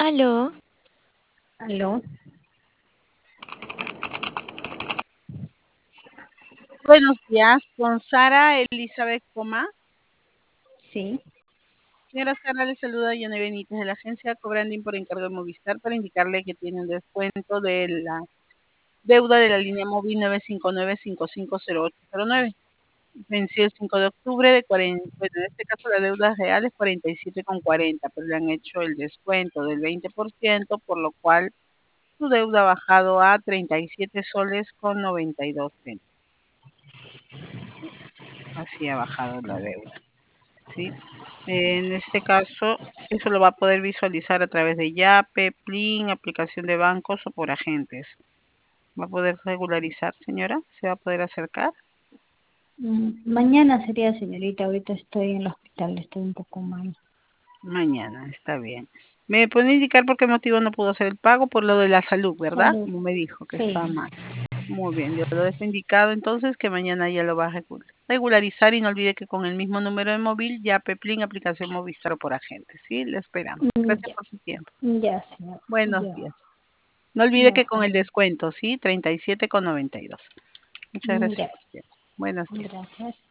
Aló, Aló, Buenos días, con Sara Elizabeth Coma. sí. Señora Sara, le saluda Yana Benítez de la agencia Cobranding por encargo de Movistar para indicarle que tiene un descuento de la deuda de la línea móvil 959-550809. Venció el 5 de octubre de 40, bueno, en este caso la deuda real es 47,40, pero le han hecho el descuento del 20%, por lo cual su deuda ha bajado a 37 soles con 92 centavos. Así ha bajado la deuda, ¿sí? En este caso, eso lo va a poder visualizar a través de Yape, Plin, aplicación de bancos o por agentes. ¿Va a poder regularizar, señora? ¿Se va a poder acercar? Mañana sería, señorita. Ahorita estoy en el hospital, estoy un poco mal. Mañana, está bien. ¿Me puede indicar por qué motivo no pudo hacer el pago? Por lo de la salud, ¿verdad? Salud. Como me dijo que Sí. estaba mal. Muy bien, yo lo dejo indicado entonces que mañana ya lo va a regularizar y no olvide que con el mismo número de móvil, Yape, Plin, aplicación Movistar o por agentes. Sí, le esperamos. Gracias Ya, por su tiempo. ya, señor. Buenos Ya, días. No olvide ya, que hasta con el luego. descuento, ¿sí? 37,92. Muchas gracias Ya, por su tiempo. Buenos días. gracias.